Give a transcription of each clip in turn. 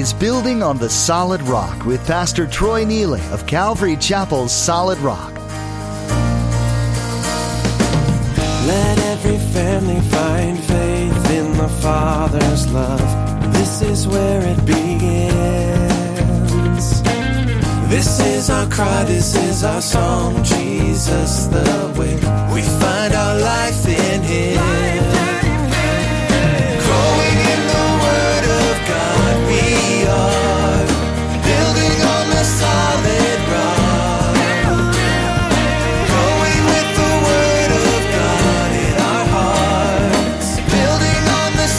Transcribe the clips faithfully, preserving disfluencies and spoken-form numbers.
is Building on the Solid Rock with Pastor Troy Neely of Calvary Chapel's Solid Rock. Let every family find faith in the Father's love. This is where it begins. This is our cry, this is our song. Jesus the way. We find our life in Him. Growing in the Word of God, we are building on the solid rock. Growing with the Word of God in our hearts, building on the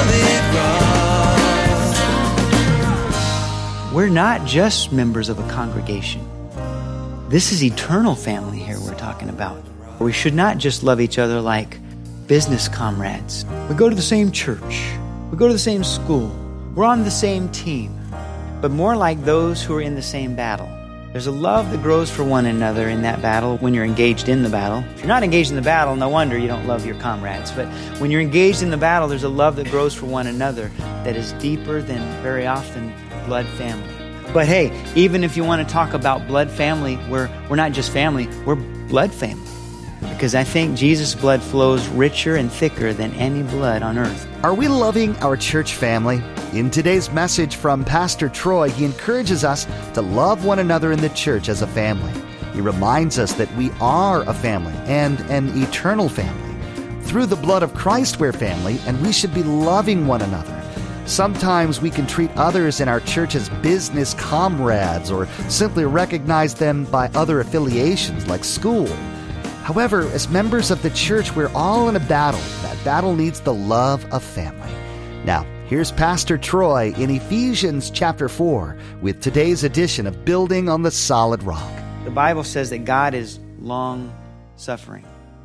solid rock. We're not just members of a congregation. This is eternal family here we're talking about. We should not just love each other like business comrades. We go to the same church. We go to the same school. We're on the same team. But more like those who are in the same battle. There's a love that grows for one another in that battle when you're engaged in the battle. If you're not engaged in the battle, no wonder you don't love your comrades. But when you're engaged in the battle, there's a love that grows for one another that is deeper than very often blood family. But hey, even if you want to talk about blood family, we're, we're not just family, we're blood family. Because I think Jesus' blood flows richer and thicker than any blood on earth. Are we loving our church family? In today's message from Pastor Troy, he encourages us to love one another in the church as a family. He reminds us that we are a family and an eternal family. Through the blood of Christ we're family, and we should be loving one another. Sometimes we can treat others in our church as business comrades or simply recognize them by other affiliations like school. However, as members of the church, we're all in a battle. That battle needs the love of family. Now, here's Pastor Troy in Ephesians chapter four with today's edition of Building on the Solid Rock. The Bible says that God is long-suffering.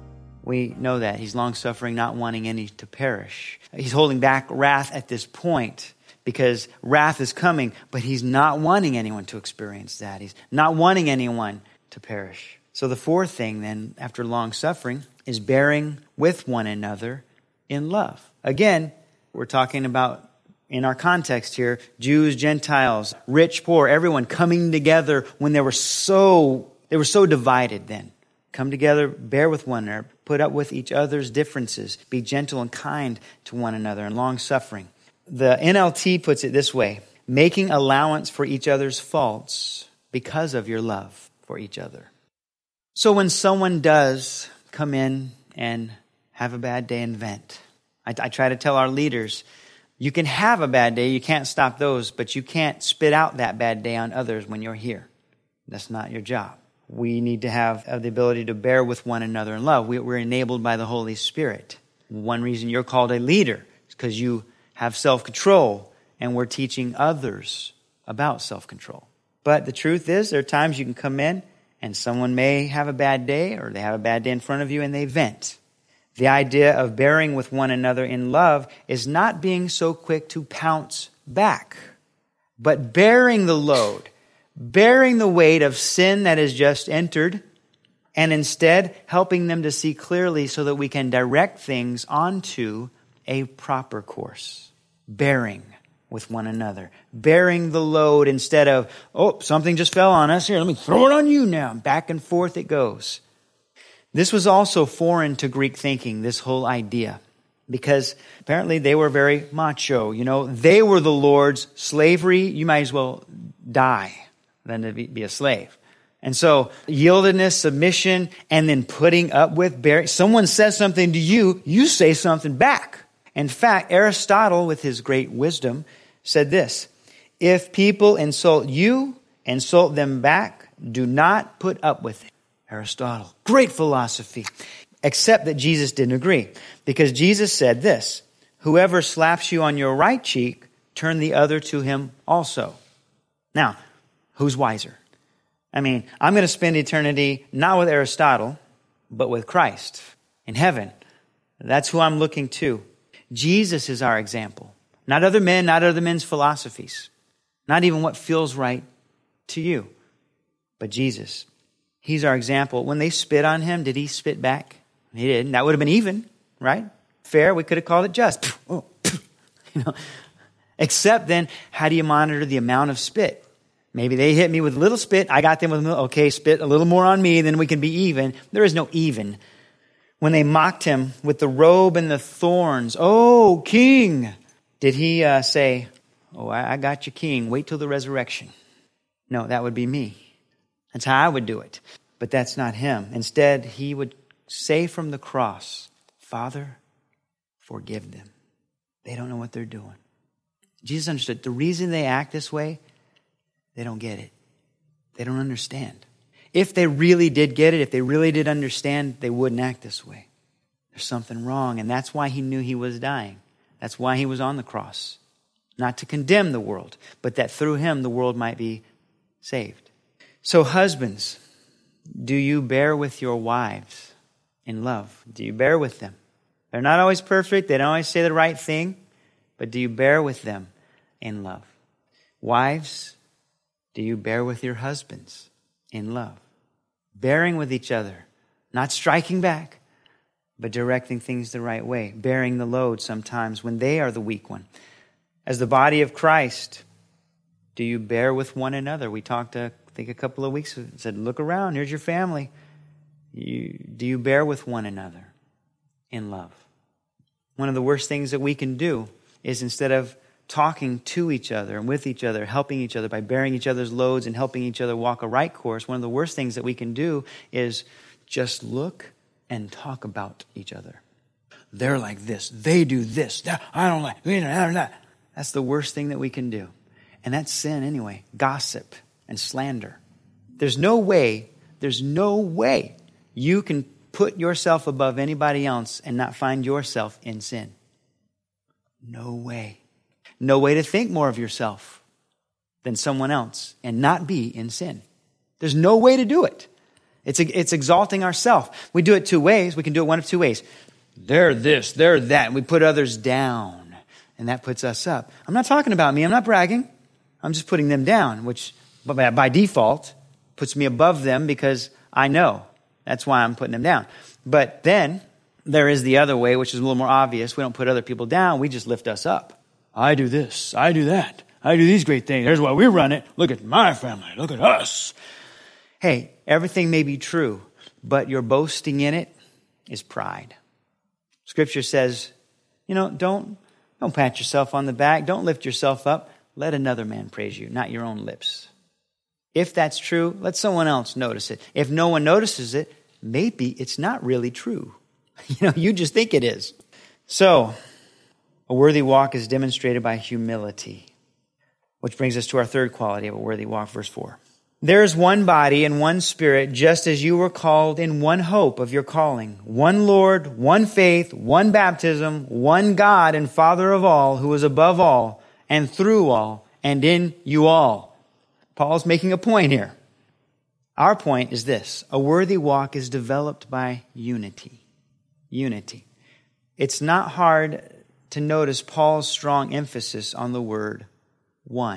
We know that. He's long-suffering, not wanting any to perish. He's holding back wrath at this point because wrath is coming, but He's not wanting anyone to experience that. He's not wanting anyone to perish. So the fourth thing then, after long-suffering, is bearing with one another in love. Again, we're talking about, in our context here, Jews, Gentiles, rich, poor, everyone coming together when they were so, they were so divided then. Come together, bear with one another, put up with each other's differences, be gentle and kind to one another, and long-suffering. The N L T puts it this way: making allowance for each other's faults because of your love for each other. So when someone does come in and have a bad day and vent, I, I try to tell our leaders, you can have a bad day, you can't stop those, but you can't spit out that bad day on others when you're here. That's not your job. We need to have the ability to bear with one another in love. We're enabled by the Holy Spirit. One reason you're called a leader is because you have self-control, and we're teaching others about self-control. But the truth is, there are times you can come in and someone may have a bad day, or they have a bad day in front of you and they vent. The idea of bearing with one another in love is not being so quick to pounce back, but bearing the load, bearing the weight of sin that has just entered, and instead helping them to see clearly so that we can direct things onto a proper course. Bearing with one another, bearing the load instead of, oh, something just fell on us here, let me throw it on you now. Back and forth it goes. This was also foreign to Greek thinking, this whole idea, because apparently they were very macho. You know, they were the Lord's. Slavery, you might as well die than to be a slave. And so yieldedness, submission, and then putting up with bearing. Someone says something to you, you say something back. In fact, Aristotle, with his great wisdom, said this: if people insult you, insult them back. Do not put up with it. Aristotle, great philosophy. Except that Jesus didn't agree. Because Jesus said this: whoever slaps you on your right cheek, turn the other to him also. Now, who's wiser? I mean, I'm going to spend eternity not with Aristotle, but with Christ in heaven. That's who I'm looking to. Jesus is our example. Not other men, not other men's philosophies. Not even what feels right to you. But Jesus. He's our example. When they spit on him, did he spit back? He didn't. That would have been even, right? Fair. We could have called it just. You know, Except then, how do you monitor the amount of spit? Maybe they hit me with a little spit. I got them with a little, okay, spit a little more on me, then we can be even. There is no even. When they mocked him with the robe and the thorns, oh, king, did he uh, say, oh, I, I got you, king, wait till the resurrection? No, that would be me. That's how I would do it. But that's not him. Instead, he would say from the cross, Father, forgive them. They don't know what they're doing. Jesus understood the reason they act this way, they don't get it. They don't understand. If they really did get it, if they really did understand, they wouldn't act this way. There's something wrong, and that's why he knew he was dying. That's why he was on the cross. Not to condemn the world, but that through him the world might be saved. So husbands, do you bear with your wives in love? Do you bear with them? They're not always perfect. They don't always say the right thing, but do you bear with them in love? Wives, do you bear with your husbands in love? Bearing with each other, not striking back, but directing things the right way, bearing the load sometimes when they are the weak one. As the body of Christ, do you bear with one another? We talked, uh, I think, a couple of weeks ago, said, look around, here's your family. You, do you bear with one another in love? One of the worst things that we can do is instead of talking to each other and with each other, helping each other by bearing each other's loads and helping each other walk a right course, one of the worst things that we can do is just look and talk about each other. They're like this. They do this. I don't like that. That's the worst thing that we can do. And that's sin anyway. Gossip and slander. There's no way, there's no way you can put yourself above anybody else and not find yourself in sin. No way. No way to think more of yourself than someone else and not be in sin. There's no way to do it. It's, it's exalting ourselves. We do it two ways. We can do it one of two ways. They're this, they're that. And we put others down. And that puts us up. I'm not talking about me. I'm not bragging. I'm just putting them down, which by, by default puts me above them because I know. That's why I'm putting them down. But then there is the other way, which is a little more obvious. We don't put other people down. We just lift us up. I do this. I do that. I do these great things. Here's why we run it. Look at my family. Look at us. Hey, everything may be true, but your boasting in it is pride. Scripture says, you know, don't, don't pat yourself on the back. Don't lift yourself up. Let another man praise you, not your own lips. If that's true, let someone else notice it. If no one notices it, maybe it's not really true. You know, you just think it is. So, a worthy walk is demonstrated by humility, which brings us to our third quality of a worthy walk, verse four. There is one body and one spirit, just as you were called in one hope of your calling. One Lord, one faith, one baptism, one God and Father of all, who is above all and through all and in you all. Paul's making a point here. Our point is this. A worthy walk is developed by unity. Unity. It's not hard to notice Paul's strong emphasis on the word one.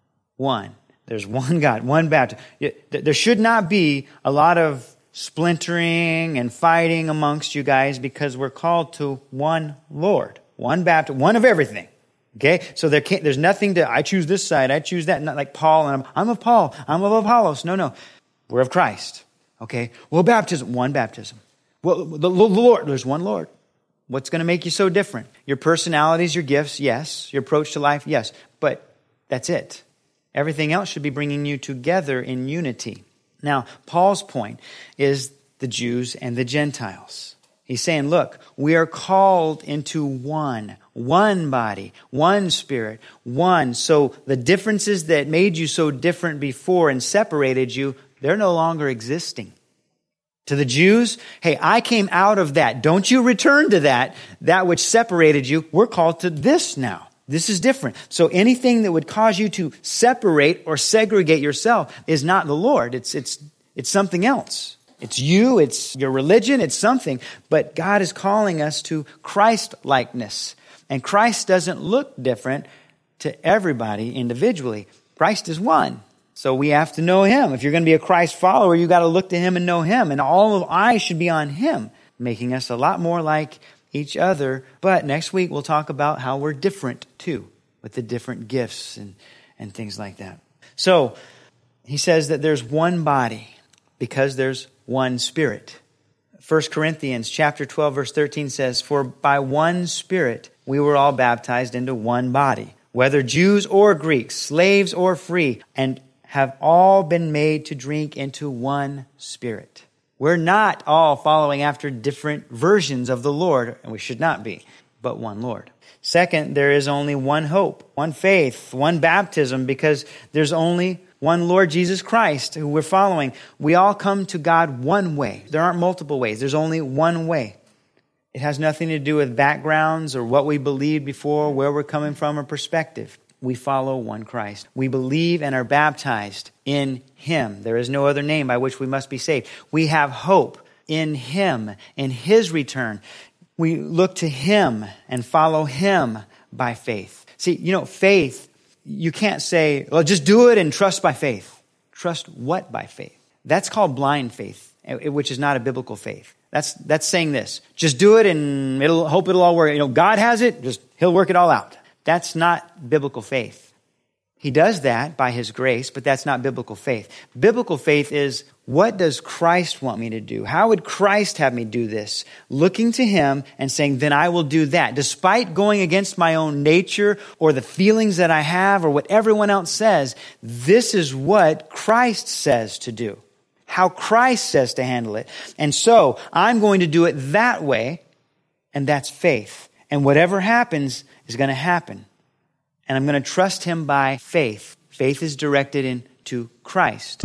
One. There's one God, one baptism. There should not be a lot of splintering and fighting amongst you guys because we're called to one Lord, one baptism, one of everything. Okay? So there can't, there's nothing to, I choose this side, I choose that, not like Paul, and I'm, I'm of Paul, I'm of Apollos. No, no. We're of Christ. Okay? Well, baptism, one baptism. Well, the, the Lord, there's one Lord. What's going to make you so different? Your personalities, your gifts, yes. Your approach to life, yes. But that's it. Everything else should be bringing you together in unity. Now, Paul's point is the Jews and the Gentiles. He's saying, look, we are called into one, one body, one spirit, one. So the differences that made you so different before and separated you, they're no longer existing. To the Jews, hey, I came out of that. Don't you return to that, that which separated you. We're called to this now. This is different. So anything that would cause you to separate or segregate yourself is not the Lord. It's, it's, it's something else. It's you, it's your religion, it's something. But God is calling us to Christ-likeness. And Christ doesn't look different to everybody individually. Christ is one. So we have to know Him. If you're going to be a Christ follower, you got to look to Him and know Him. And all of eyes should be on Him, making us a lot more like each other. But next week we'll talk about how we're different too. with the different gifts and, and things like that. So he says that there's one body because there's one Spirit. First Corinthians chapter twelve, verse thirteen says, "For by one Spirit we were all baptized into one body, whether Jews or Greeks, slaves or free, and have all been made to drink into one Spirit." We're not all following after different versions of the Lord, and we should not be, but one Lord. Second, there is only one hope, one faith, one baptism, because there's only one Lord Jesus Christ who we're following. We all come to God one way. There aren't multiple ways. There's only one way. It has nothing to do with backgrounds or what we believed before, where we're coming from, or perspective. We follow one Christ. We believe and are baptized in Him. There is no other name by which we must be saved. We have hope in Him, in His return. We look to Him and follow Him by faith. See, you know, faith, you can't say, well, just do it and trust by faith. Trust what by faith? That's called blind faith, which is not a biblical faith. That's that's saying this. Just do it and it'll hope it'll all work. You know, God has it, just He'll work it all out. That's not biblical faith. He does that by His grace, but that's not biblical faith. Biblical faith is, what does Christ want me to do? How would Christ have me do this? Looking to Him and saying, then I will do that. Despite going against my own nature or the feelings that I have or what everyone else says, this is what Christ says to do. How Christ says to handle it. And so I'm going to do it that way, and that's faith. And whatever happens is going to happen. And I'm going to trust Him by faith. Faith is directed into Christ.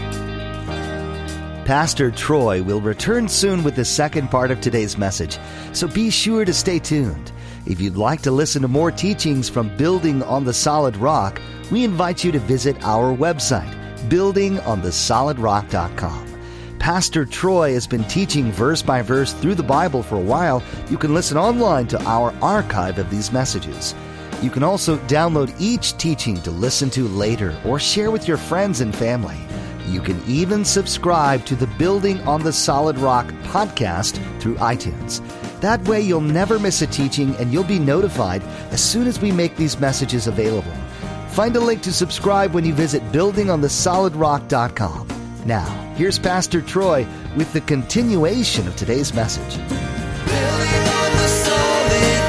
Pastor Troy will return soon with the second part of today's message, so be sure to stay tuned. If you'd like to listen to more teachings from Building on the Solid Rock, we invite you to visit our website, building on the solid rock dot com. Pastor Troy has been teaching verse by verse through the Bible for a while. You can listen online to our archive of these messages. You can also download each teaching to listen to later or share with your friends and family. You can even subscribe to the Building on the Solid Rock podcast through iTunes. That way you'll never miss a teaching and you'll be notified as soon as we make these messages available. Find a link to subscribe when you visit building on the solid rock dot com. Now, here's Pastor Troy with the continuation of today's message. Building on the solid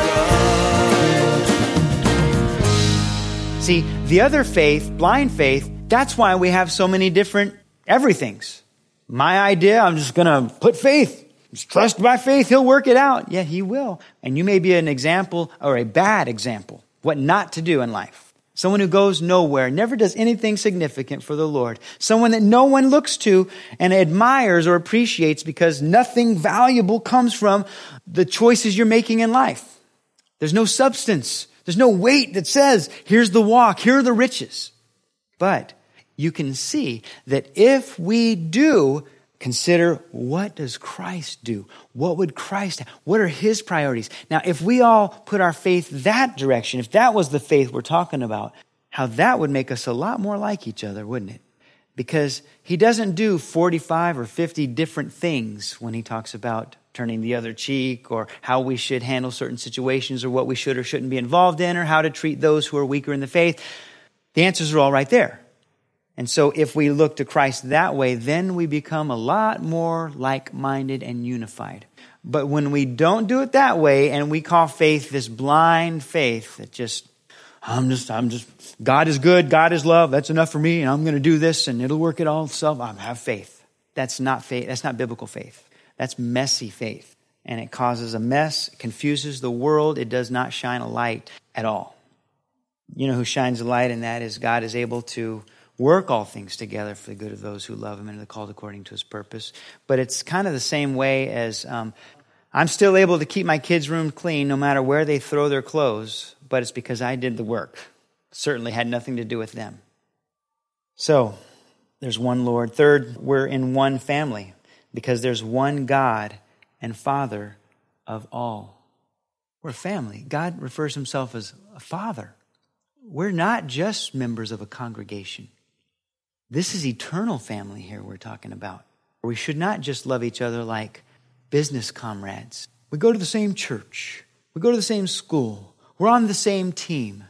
rock. See, the other faith, blind faith, that's why we have so many different everythings. My idea, I'm just going to put faith. Just trust by faith, He'll work it out. Yeah, He will. And you may be an example or a bad example, what not to do in life. Someone who goes nowhere, never does anything significant for the Lord. Someone that no one looks to and admires or appreciates because nothing valuable comes from the choices you're making in life. There's no substance. There's no weight that says, here's the walk, here are the riches. But you can see that if we do consider, what does Christ do? What would Christ have? What are His priorities? Now, if we all put our faith that direction, if that was the faith we're talking about, how that would make us a lot more like each other, wouldn't it? Because He doesn't do forty-five or fifty different things when He talks about turning the other cheek or how we should handle certain situations or what we should or shouldn't be involved in or how to treat those who are weaker in the faith. The answers are all right there. And so if we look to Christ that way, then we become a lot more like-minded and unified. But when we don't do it that way and we call faith this blind faith that just, I'm just, I'm just, God is good, God is love, that's enough for me, and I'm going to do this and it'll work it all itself. I have faith. That's not faith. That's not biblical faith. That's messy faith. And it causes a mess, confuses the world. It does not shine a light at all. You know who shines a light in that is God is able to work all things together for the good of those who love Him and are called according to His purpose. But it's kind of the same way as um, I'm still able to keep my kids' room clean no matter where they throw their clothes, but it's because I did the work. Certainly had nothing to do with them. So, there's one Lord. Third, we're in one family because there's one God and Father of all. We're a family. God refers Himself as a Father. We're not just members of a congregation. This is eternal family here we're talking about. We should not just love each other like business comrades. We go to the same church. We go to the same school. We're on the same team.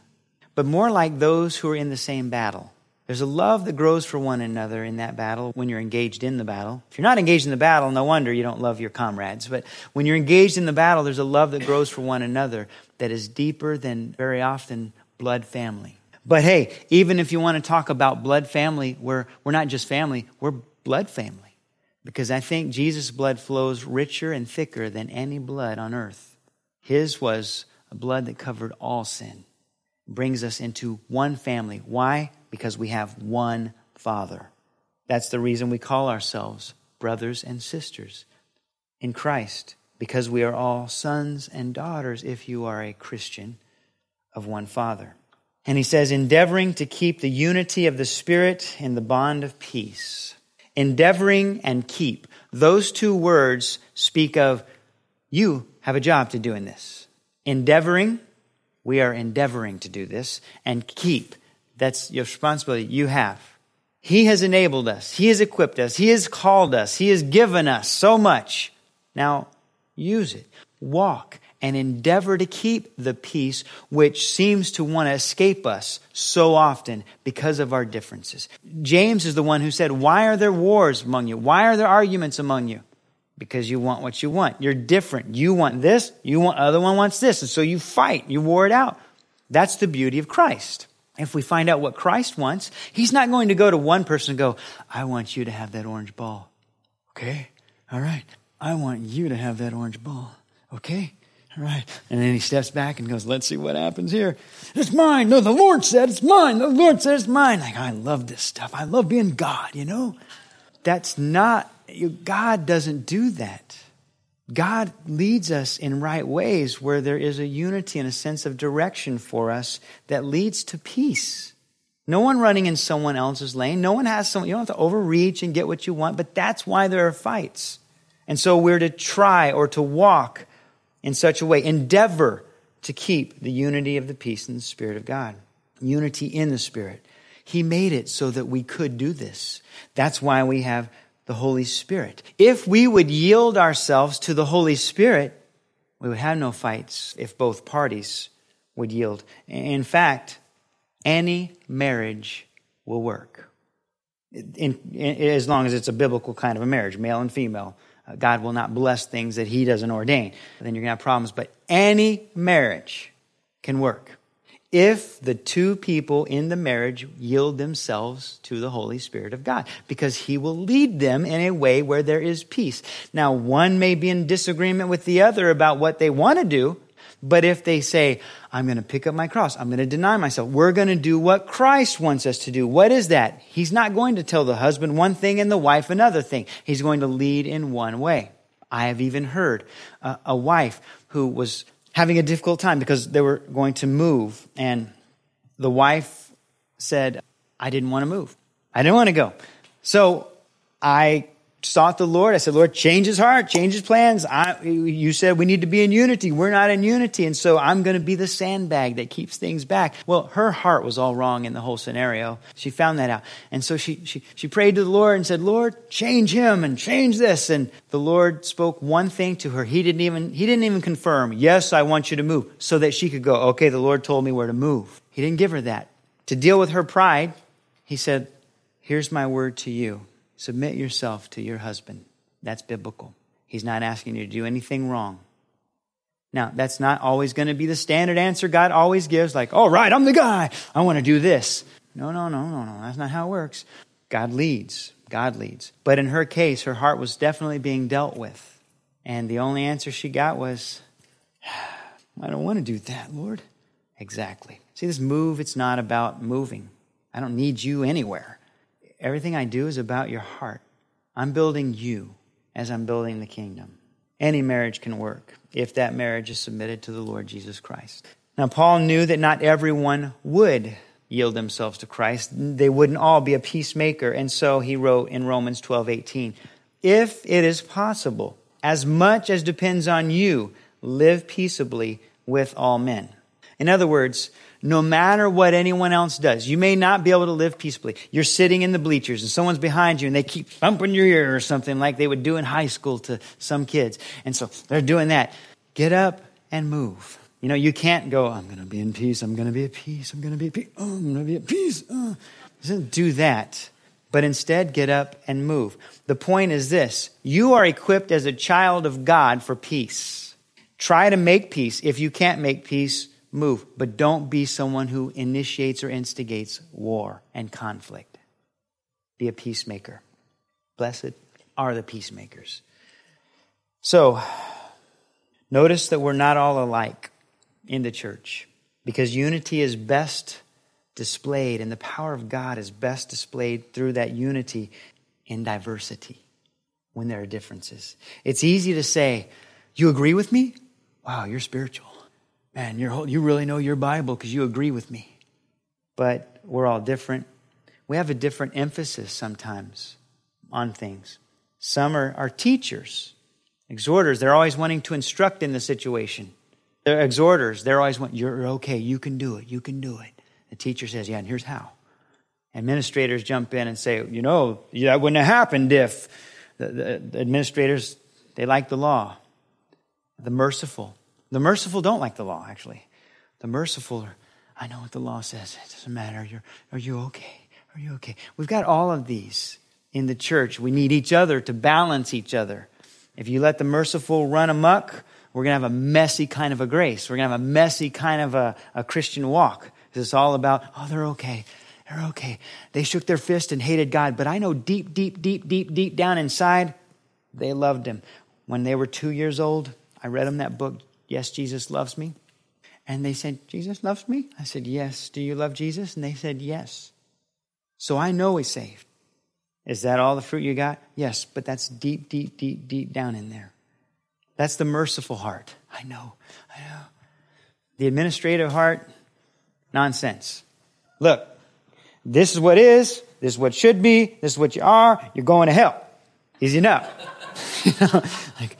but more like those who are in the same battle. There's a love that grows for one another in that battle when you're engaged in the battle. If you're not engaged in the battle, no wonder you don't love your comrades. But when you're engaged in the battle, there's a love that grows for one another that is deeper than very often blood family. But hey, even if you want to talk about blood family, we're, we're not just family, we're blood family. Because I think Jesus' blood flows richer and thicker than any blood on earth. His was a blood that covered all sin. Brings us into one family. Why? Because we have one Father. That's the reason we call ourselves brothers and sisters in Christ. Because we are all sons and daughters, if you are a Christian, of one Father. And he says, endeavoring to keep the unity of the Spirit in the bond of peace. Endeavoring and keep. Those two words speak of you have a job to do in this. Endeavoring, we are endeavoring to do this. And keep, that's your responsibility you have. He has enabled us. He has equipped us. He has called us. He has given us so much. Now, use it. Walk and endeavor to keep the peace which seems to want to escape us so often because of our differences. James is the one who said, why are there wars among you? Why are there arguments among you? Because you want what you want. You're different. You want this. You want, other one wants this. And so you fight. You war it out. That's the beauty of Christ. If we find out what Christ wants, he's not going to go to one person and go, I want you to have that orange ball. Okay? All right. I want you to have that orange ball. Okay? All right. And then he steps back and goes, let's see what happens here. It's mine. No, the Lord said it's mine. The Lord said it's mine. Like, I love this stuff. I love being God, you know? That's not, God doesn't do that. God leads us in right ways where there is a unity and a sense of direction for us that leads to peace. No one running in someone else's lane. No one has someone, you don't have to overreach and get what you want, but that's why there are fights. And so we're to try or to walk in such a way, endeavor to keep the unity of the peace in the Spirit of God. Unity in the Spirit. He made it so that we could do this. That's why we have the Holy Spirit. If we would yield ourselves to the Holy Spirit, we would have no fights if both parties would yield. In fact, any marriage will work. In, in, as long as it's a biblical kind of a marriage, male and female. God will not bless things that he doesn't ordain. Then you're going to have problems. But any marriage can work if the two people in the marriage yield themselves to the Holy Spirit of God, because he will lead them in a way where there is peace. Now, one may be in disagreement with the other about what they want to do, but if they say, I'm going to pick up my cross, I'm going to deny myself, we're going to do what Christ wants us to do. What is that? He's not going to tell the husband one thing and the wife another thing. He's going to lead in one way. I have even heard a, a wife who was having a difficult time because they were going to move. And the wife said, I didn't want to move. I didn't want to go. So I sought the Lord. I said, Lord, change his heart, change his plans. I, you said we need to be in unity. We're not in unity. And so I'm going to be the sandbag that keeps things back. Well, her heart was all wrong in the whole scenario. She found that out. And so she, she, she prayed to the Lord and said, Lord, change him and change this. And the Lord spoke one thing to her. He didn't even, he didn't even confirm, yes, I want you to move, so that she could go, okay, the Lord told me where to move. He didn't give her that. To deal with her pride, he said, here's my word to you. Submit yourself to your husband. That's biblical. He's not asking you to do anything wrong. Now, that's not always going to be the standard answer God always gives, like, all right, I'm the guy. I want to do this. No, no, no, no, no. That's not how it works. God leads. God leads. But in her case, her heart was definitely being dealt with. And the only answer she got was, I don't want to do that, Lord. Exactly. See, this move, it's not about moving. I don't need you anywhere. Everything I do is about your heart. I'm building you as I'm building the kingdom. Any marriage can work if that marriage is submitted to the Lord Jesus Christ. Now, Paul knew that not everyone would yield themselves to Christ. They wouldn't all be a peacemaker. And so he wrote in Romans twelve eighteen, if it is possible, as much as depends on you, live peaceably with all men. In other words, no matter what anyone else does, you may not be able to live peaceably. You're sitting in the bleachers and someone's behind you and they keep thumping your ear or something like they would do in high school to some kids. And so they're doing that. Get up and move. You know, you can't go, I'm going to be in peace, I'm going to be at peace, I'm going to be at peace, oh, I'm going to be at peace. Oh. Doesn't do that, but instead get up and move. The point is this: you are equipped as a child of God for peace. Try to make peace. If you can't make peace, move. But don't be someone who initiates or instigates war and conflict. Be a peacemaker. Blessed are the peacemakers. So, notice that we're not all alike in the church, because unity is best displayed, and the power of God is best displayed through that unity in diversity when there are differences. It's easy to say, you agree with me? Wow, you're spiritual. Man, you're, you really know your Bible because you agree with me. But we're all different. We have a different emphasis sometimes on things. Some are, are teachers, exhorters. They're always wanting to instruct in the situation. They're exhorters. They're always wanting, you're okay, you can do it, you can do it. The teacher says, yeah, and here's how. Administrators jump in and say, you know, that wouldn't have happened if. The, the, the administrators, they like the law. The merciful. The merciful don't like the law, actually. The merciful are, I know what the law says. It doesn't matter. You're, are you okay? Are you okay? We've got all of these in the church. We need each other to balance each other. If you let the merciful run amok, we're going to have a messy kind of a grace. We're going to have a messy kind of a, a Christian walk. It's all about, oh, they're okay. They're okay. They shook their fist and hated God. But I know deep, deep, deep, deep, deep down inside, they loved him. When they were two years old, I read them that book, Yes, Jesus Loves Me. And they said, Jesus loves me? I said, yes. Do you love Jesus? And they said, yes. So I know he's saved. Is that all the fruit you got? Yes, but that's deep, deep, deep, deep down in there. That's the merciful heart. I know, I know. The administrative heart, nonsense. Look, this is what is, this is what should be, this is what you are, you're going to hell. Easy enough. You know, like,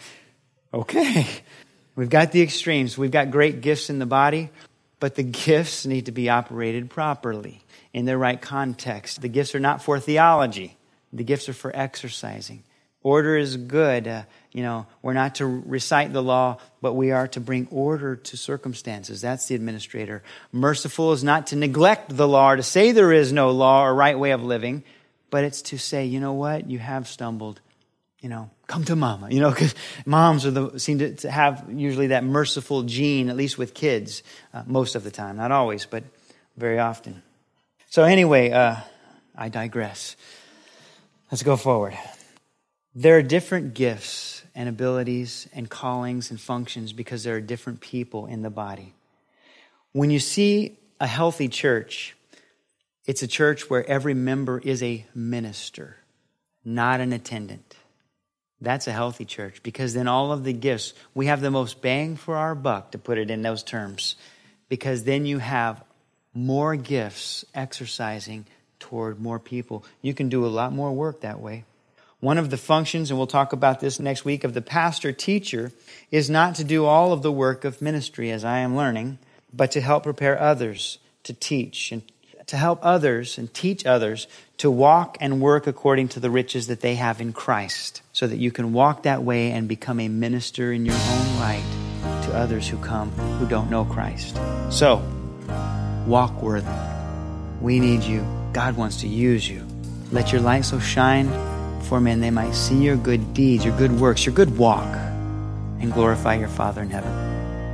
okay. We've got the extremes. We've got great gifts in the body, but the gifts need to be operated properly in the right context. The gifts are not for theology. The gifts are for exercising. Order is good. Uh, you know, we're not to recite the law, but we are to bring order to circumstances. That's the administrator. Merciful is not to neglect the law or to say there is no law or right way of living, but it's to say, you know what, you have stumbled. You know, come to mama. You know, because moms are the seem to, to have usually that merciful gene, at least with kids, uh, most of the time. Not always, but very often. So anyway, uh, I digress. Let's go forward. There are different gifts and abilities and callings and functions because there are different people in the body. When you see a healthy church, it's a church where every member is a minister, not an attendant. That's a healthy church, because then all of the gifts, we have the most bang for our buck, to put it in those terms, because then you have more gifts exercising toward more people. You can do a lot more work that way. One of the functions, and we'll talk about this next week, of the pastor-teacher is not to do all of the work of ministry, as I am learning, but to help prepare others to teach and to help others and teach others to walk and work according to the riches that they have in Christ, so that you can walk that way and become a minister in your own right to others who come who don't know Christ. So, walk worthy. We need you. God wants to use you. Let your light so shine before men they might see your good deeds, your good works, your good walk, and glorify your Father in heaven.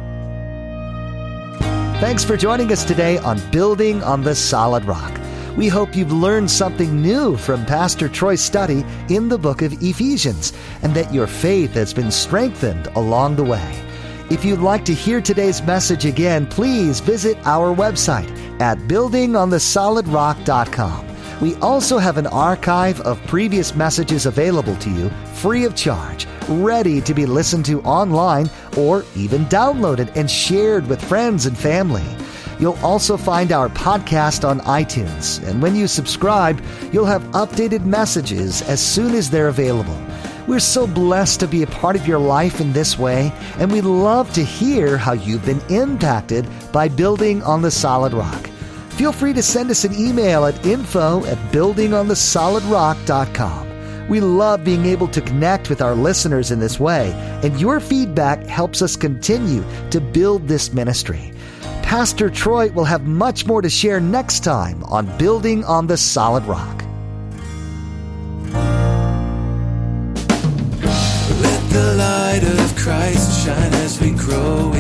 Thanks for joining us today on Building on the Solid Rock. We hope you've learned something new from Pastor Troy's study in the book of Ephesians, and that your faith has been strengthened along the way. If you'd like to hear today's message again, please visit our website at building on the solid rock dot com. We also have an archive of previous messages available to you free of charge, ready to be listened to online or even downloaded and shared with friends and family. You'll also find our podcast on iTunes, and when you subscribe, you'll have updated messages as soon as they're available. We're so blessed to be a part of your life in this way, and we'd love to hear how you've been impacted by Building on the Solid Rock. Feel free to send us an email at info at building on the solid rock dot com. We love being able to connect with our listeners in this way, and your feedback helps us continue to build this ministry. Pastor Troy will have much more to share next time on Building on the Solid Rock. Let the light of Christ shine as we grow